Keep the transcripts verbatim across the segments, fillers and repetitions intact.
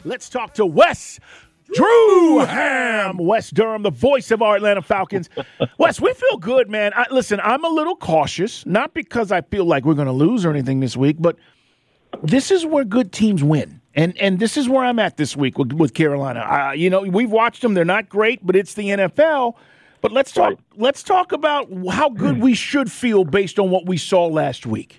Let's talk to Wes Drewham. Wes Durham, the voice of our Atlanta Falcons. Wes, we feel good, man. I, listen, I'm a little cautious, not because I feel like we're going to lose or anything this week, but this is where good teams win. And and this is where I'm at this week with, with Carolina. Uh, you know, we've watched them. They're not great, but it's the N F L. But let's talk, right. let's talk about how good we should feel based on what we saw last week.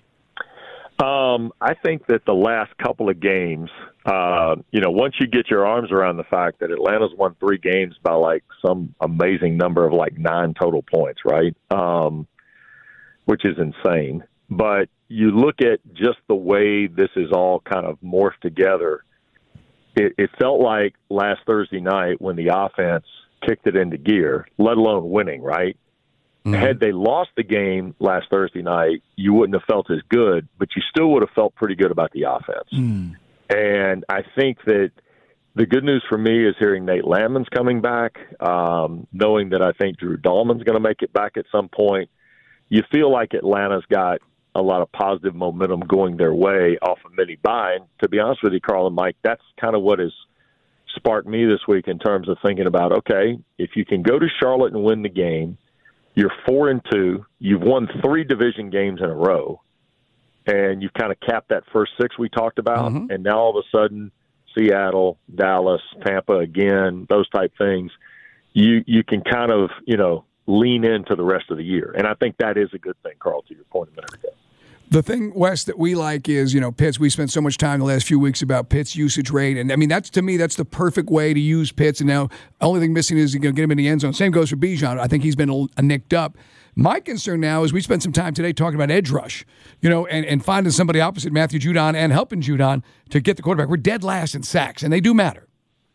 Um, I think that the last couple of games, uh, you know, once you get your arms around the fact that Atlanta's won three games by like some amazing number of like nine total points, right? Um, which is insane. But you look at just the way this is all kind of morphed together. It, it felt like last Thursday night when the offense kicked it into gear, let alone winning, right? Mm-hmm. Had they lost the game last Thursday night, you wouldn't have felt as good, but you still would have felt pretty good about the offense. Mm. And I think that the good news for me is hearing Nate Landman's coming back, um, knowing that I think Drew Dahlman's going to make it back at some point. You feel like Atlanta's got a lot of positive momentum going their way off of mini bye. And to be honest with you, Carl and Mike, that's kind of what has sparked me this week in terms of thinking about, okay, if you can go to Charlotte and win the game, you're four and two. You've won three division games in a row, and you've kind of capped that first six we talked about. Mm-hmm. And now all of a sudden, Seattle, Dallas, Tampa again, those type things. You you can kind of you know lean into the rest of the year, and I think that is a good thing, Carl. To your point a minute ago. The thing, Wes, that we like is, you know, Pitts. We spent so much time the last few weeks about Pitts' usage rate. And, I mean, that's to me, that's the perfect way to use Pitts. And now, the only thing missing is you know, get him in the end zone. Same goes for Bijan. I think he's been a, a nicked up. My concern now is we spent some time today talking about edge rush, you know, and, and finding somebody opposite Matthew Judon and helping Judon to get the quarterback. We're dead last in sacks, and they do matter.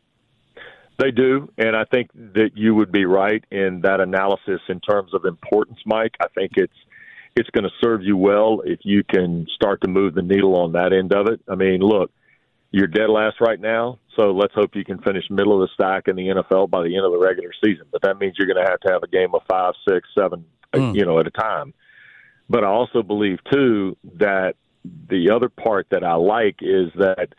They do, and I think that you would be right in that analysis in terms of importance, Mike. I think it's it's going to serve you well if you can start to move the needle on that end of it. I mean, look, you're dead last right now, so let's hope you can finish middle of the stack in the N F L by the end of the regular season. But that means you're going to have to have a game of five, six, seven, mm. you know, at a time. But I also believe, too, that the other part that I like is that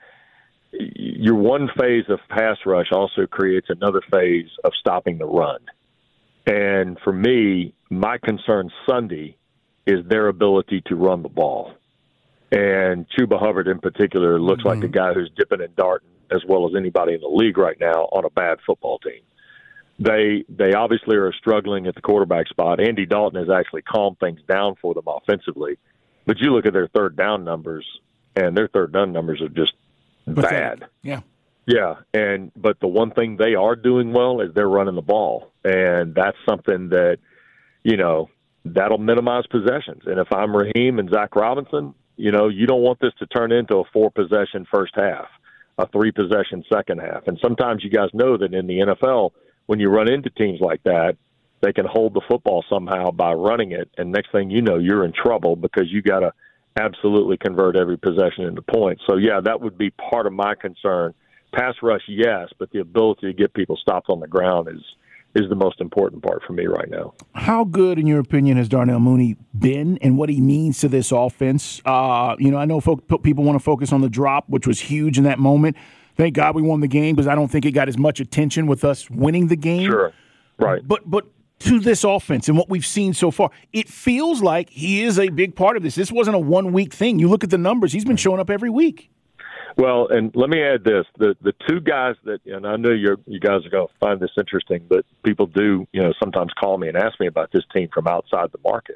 your one phase of pass rush also creates another phase of stopping the run. And for me, my concern Sunday is their ability to run the ball. And Chuba Hubbard in particular looks mm-hmm. like a guy who's dipping and darting as well as anybody in the league right now on a bad football team. They they obviously are struggling at the quarterback spot. Andy Dalton has actually calmed things down for them offensively. But you look at their third down numbers, and their third down numbers are just bad. Yeah. Yeah, and but the one thing they are doing well is they're running the ball. And that's something that, you know, that'll minimize possessions. And if I'm Raheem and Zach Robinson, you know, you don't want this to turn into a four-possession first half, a three-possession second half. And sometimes you guys know that in the N F L, when you run into teams like that, they can hold the football somehow by running it. And next thing you know, you're in trouble because you got to absolutely convert every possession into points. So, yeah, that would be part of my concern. Pass rush, yes, but the ability to get people stopped on the ground is is the most important part for me right now. How good, in your opinion, has Darnell Mooney been and what he means to this offense? Uh, you know, I know folk, people want to focus on the drop, which was huge in that moment. Thank God we won the game because I don't think it got as much attention with us winning the game. Sure, right. But but to this offense and what we've seen so far, it feels like he is a big part of this. This wasn't a one-week thing. You look at the numbers, he's been showing up every week. Well, and let me add this. The the two guys that, and I know you're, you guys are going to find this interesting, but people do, you know, sometimes call me and ask me about this team from outside the market,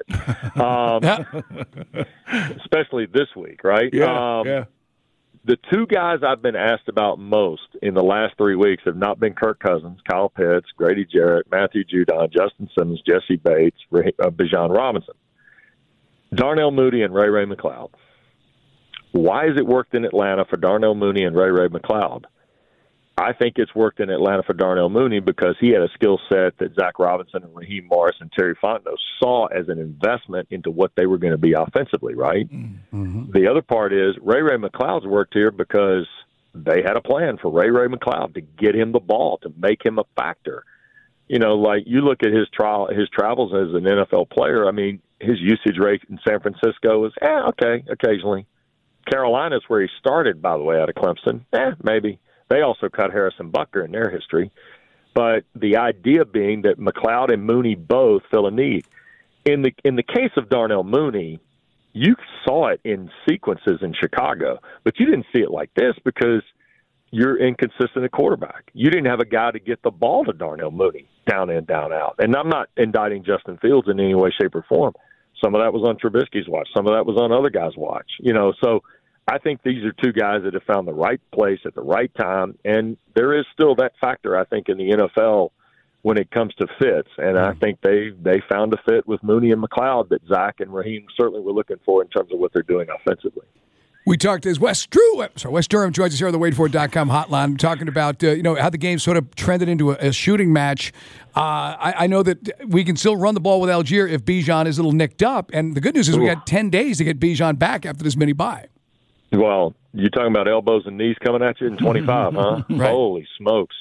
um, especially this week, right? Yeah, um, yeah. The two guys I've been asked about most in the last three weeks have not been Kirk Cousins, Kyle Pitts, Grady Jarrett, Matthew Judon, Justin Simmons, Jesse Bates, Ray, uh, Bijan Robinson, Darnell Mooney, and Ray Ray McCloud. Why has it worked in Atlanta for Darnell Mooney and Ray Ray McCloud? I think it's worked in Atlanta for Darnell Mooney because he had a skill set that Zach Robinson and Raheem Morris and Terry Fontenot saw as an investment into what they were going to be offensively, right? Mm-hmm. The other part is Ray Ray McCloud's worked here because they had a plan for Ray Ray McCloud to get him the ball, to make him a factor. You know, like you look at his trial, his travels as an N F L player, I mean, his usage rate in San Francisco is, eh, okay, occasionally. Carolina's where he started, by the way, out of Clemson. Eh, maybe. They also cut Harrison Butker in their history. But the idea being that McLeod and Mooney both fill a need. In the in the case of Darnell Mooney, you saw it in sequences in Chicago, but you didn't see it like this because you're inconsistent at quarterback. You didn't have a guy to get the ball to Darnell Mooney down in, down out. And I'm not indicting Justin Fields in any way, shape, or form. Some of that was on Trubisky's watch. Some of that was on other guys' watch. You know, so I think these are two guys that have found the right place at the right time. And there is still that factor, I think, in the N F L when it comes to fits. And I think they, they found a fit with Mooney and McLeod that Zach and Raheem certainly were looking for in terms of what they're doing offensively. We talked as Wes Drew, sorry, Wes Durham joins us here on the Wade Ford dot com hotline, talking about uh, you know how the game sort of trended into a, a shooting match. Uh, I, I know that we can still run the ball with Algier if Bijan is a little nicked up, and the good news is Ooh. we got ten days to get Bijan back after this mini bye. Well, you're talking about elbows and knees coming at you in twenty-five, huh? Right. Holy smokes!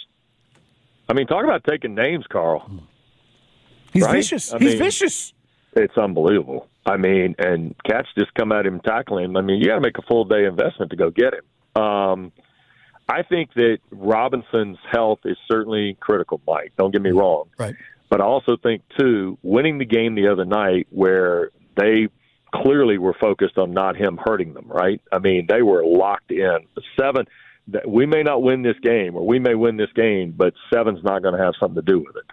I mean, talk about taking names, Carl. He's right? vicious. I He's mean, vicious. It's unbelievable. I mean, and cats just come at him tackling him. I mean, you got to make a full day investment to go get him. Um, I think that Robinson's health is certainly critical, Mike. Don't get me wrong. Right. But I also think, too, winning the game the other night where they clearly were focused on not him hurting them, right? I mean, they were locked in. Seven, we may not win this game, or we may win this game, but seven's not going to have something to do with it.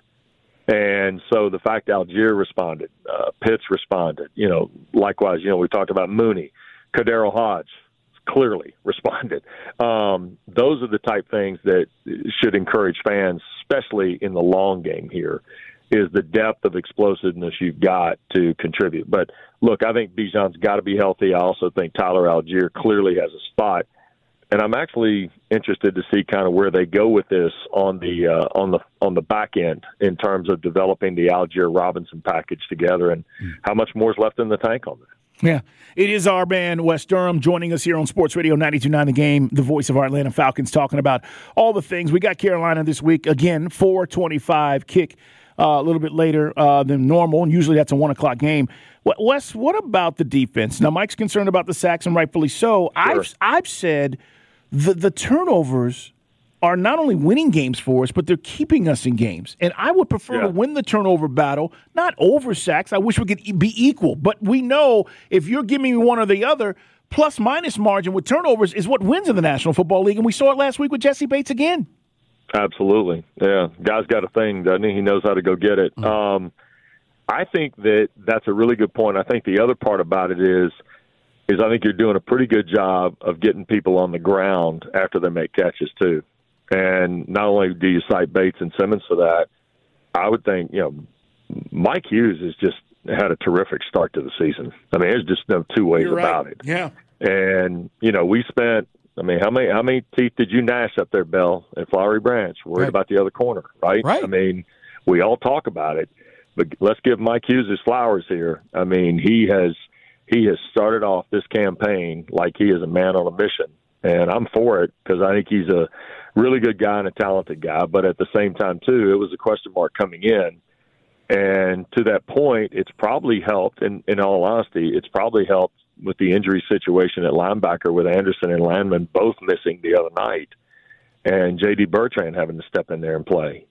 And so the fact Algier responded, uh, Pitts responded, you know, likewise, you know, we talked about Mooney, Kadero Hodge clearly responded. Um, those are the type things that should encourage fans, especially in the long game here, is the depth of explosiveness you've got to contribute. But, look, I think Bijan's got to be healthy. I also think Tyler Algier clearly has a spot. And I'm actually interested to see kind of where they go with this on the uh, on the on the back end in terms of developing the Algier Robinson package together and mm. how much more is left in the tank on that. Yeah, it is our man, Wes Durham, joining us here on Sports Radio ninety-two point nine The Game, the voice of our Atlanta Falcons, talking about all the things. We got Carolina this week, again, four twenty-five kick uh, a little bit later uh, than normal, and usually that's a one o'clock game. Wes, what about the defense? Now, Mike's concerned about the sacks, and rightfully so. Sure. I've I've said the the turnovers are not only winning games for us, but they're keeping us in games. And I would prefer yeah. to win the turnover battle, not over sacks. I wish we could be equal. But we know if you're giving me one or the other, plus-minus margin with turnovers is what wins in the National Football League. And we saw it last week with Jesse Bates again. Absolutely. Yeah. Guy's got a thing, doesn't he? He knows how to go get it. Mm-hmm. Um, I think that that's a really good point. I think the other part about it is, is I think you're doing a pretty good job of getting people on the ground after they make catches, too. And not only do you cite Bates and Simmons for that, I would think, you know, Mike Hughes has just had a terrific start to the season. I mean, there's just no two ways You're about right. it. Yeah. And, you know, we spent, I mean, how many how many teeth did you gnash up there, Bell, at Flowery Branch? Worried right. about the other corner, right? Right. I mean, we all talk about it, but let's give Mike Hughes his flowers here. I mean, he has he has started off this campaign like he is a man on a mission. And I'm for it because I think he's a really good guy and a talented guy. But at the same time, too, it was a question mark coming in. And to that point, it's probably helped, in, in all honesty, it's probably helped with the injury situation at linebacker with Anderson and Landman both missing the other night and J D Bertrand having to step in there and play.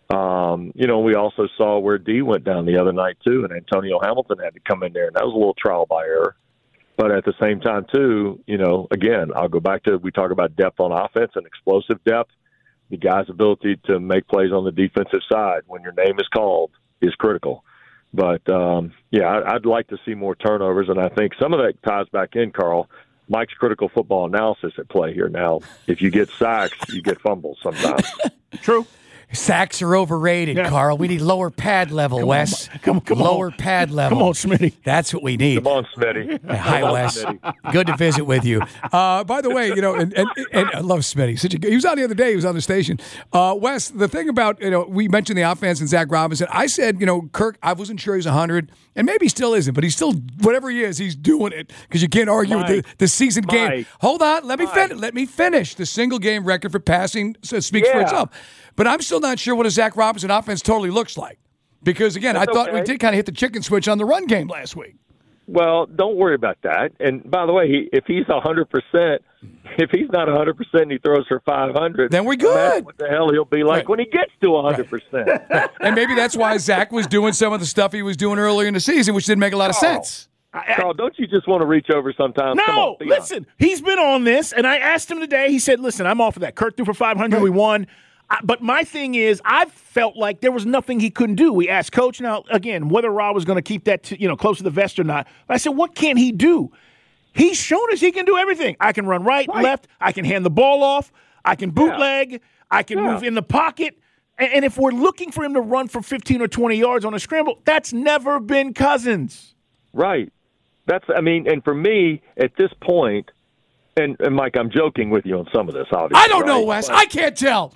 Um, you know, we also saw where D went down the other night, too, and Antonio Hamilton had to come in there, and that was a little trial by error. But at the same time, too, you know, again, I'll go back to we talk about depth on offense and explosive depth. The guy's ability to make plays on the defensive side when your name is called is critical. But, um, yeah, I'd like to see more turnovers, and I think some of that ties back in, Carl, Mike's critical football analysis at play here. Now, if you get sacks, you get fumbles sometimes. True. Sacks are overrated, yeah. Carl. We need lower pad level, come Wes. On, come, come lower on. pad level. Come on, Smitty. That's what we need. Come on, Smitty. Hi, on, Wes. Smitty. Good to visit with you. Uh, by the way, you know, and, and, and I love Smitty. Such a, he was on the other day. He was on the station. Uh, Wes, the thing about, you know, we mentioned the offense and Zach Robinson. I said, you know, Kirk, I wasn't sure he's one hundred, and maybe he still isn't, but he's still, whatever he is, he's doing it because you can't argue Mike, with the, the season Mike, game. Hold on. Let me, fin- let me finish. The single game record for passing speaks yeah. for itself. But I'm still not sure what a Zach Robinson offense totally looks like. Because, again, That's I thought okay. we did kind of hit the chicken switch on the run game last week. Well, don't worry about that. And by the way, he, if he's one hundred percent, if he's not one hundred percent and he throws for five hundred, then we're good. What the hell he'll be like right. when he gets to one hundred percent. Right. And maybe that's why Zach was doing some of the stuff he was doing earlier in the season, which didn't make a lot of oh. sense. Carl, don't you just want to reach over sometimes? Come No, on, listen, honest. he's been on this, and I asked him today. He said, listen, I'm off of that. Kurt threw for five hundred. Right. We won. I, but my thing is, I felt like there was nothing he couldn't do. We asked Coach, now, again, whether Rob was going to keep that to, you know, close to the vest or not. But I said, what can he do? He's shown us he can do everything. I can run right, right. left. I can hand the ball off. I can bootleg. Yeah. I can yeah. move in the pocket. And, and if we're looking for him to run for fifteen or twenty yards on a scramble, that's never been Cousins. Right. That's, I mean, and for me, at this point, and, and Mike, I'm joking with you on some of this, obviously. I don't right? know, Wes. But, I can't tell.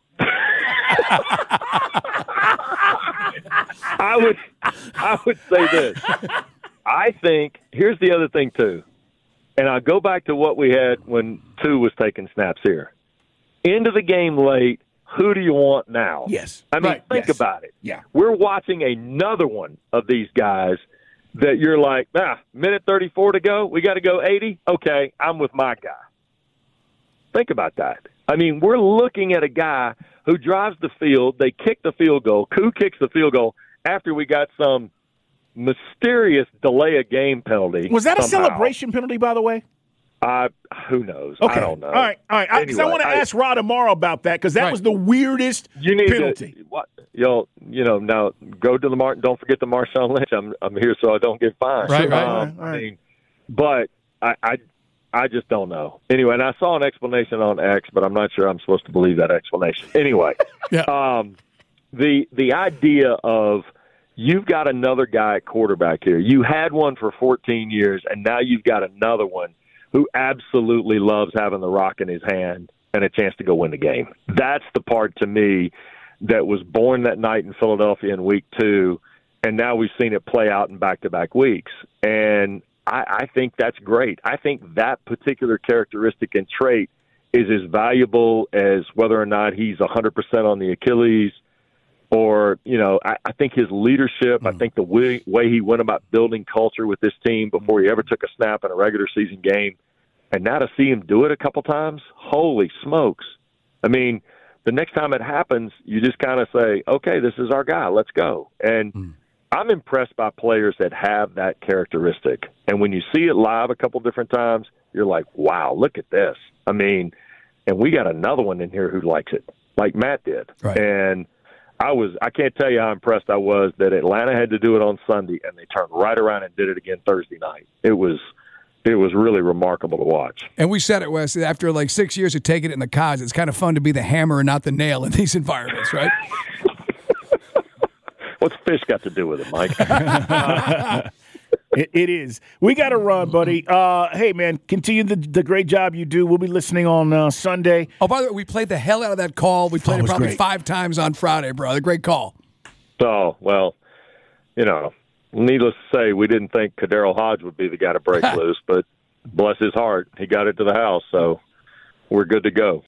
I would, I would say this. I think, here's the other thing, too, and I'll go back to what we had when two was taking snaps here. Into the game late, who do you want now? Yes. I mean, right. think yes. about it. Yeah. We're watching another one of these guys that you're like, ah, minute thirty-four to go, we got to go eighty? Okay, I'm with my guy. Think about that. I mean, we're looking at a guy who drives the field, they kick the field goal, Koo kicks the field goal after we got some mysterious delay of game penalty. Was that somehow. a celebration penalty, by the way? Uh, who knows? Okay. I don't know. All right, all right. Because anyway, I want to ask Rod tomorrow about that because that right. was the weirdest you need penalty. To, what, you'll, you know, now go to the Martin. Don't forget the Marshawn Lynch. I'm, I'm here so I don't get fined. Right, right, um, right, right. I mean, but I, I, I just don't know. Anyway, and I saw an explanation on X, but I'm not sure I'm supposed to believe that explanation. Anyway, yeah. um, the the idea of you've got another guy at quarterback here. You had one for fourteen years, and now you've got another one who absolutely loves having the rock in his hand and a chance to go win the game. That's the part to me that was born that night in Philadelphia in week two, and now we've seen it play out in back-to-back weeks. And I, I think that's great. I think that particular characteristic and trait is as valuable as whether or not he's one hundred percent on the Achilles or, you know, I, I think his leadership, mm. I think the way, way he went about building culture with this team before he ever took a snap in a regular season game, and now to see him do it a couple times, holy smokes. I mean, the next time it happens, you just kind of say, okay, this is our guy, let's go. And mm. I'm impressed by players that have that characteristic. And when you see it live a couple different times, you're like, wow, look at this. I mean, and we got another one in here who likes it, like Matt did. Right. And I was, I can't tell you how impressed I was that Atlanta had to do it on Sunday and they turned right around and did it again Thursday night. It was, it was really remarkable to watch. And we said it, Wes, after like six years of taking it in the cause, it's kind of fun to be the hammer and not the nail in these environments, right? What's fish got to do with it, Mike? It, it is. We got to run, buddy. Uh, hey, man, continue the, the great job you do. We'll be listening on uh, Sunday. Oh, by the way, we played the hell out of that call. We played oh, it, it probably great. five times on Friday, brother. Great call. Oh, well, you know, needless to say, we didn't think Kadero Hodge would be the guy to break loose, but bless his heart, he got it to the house, so we're good to go.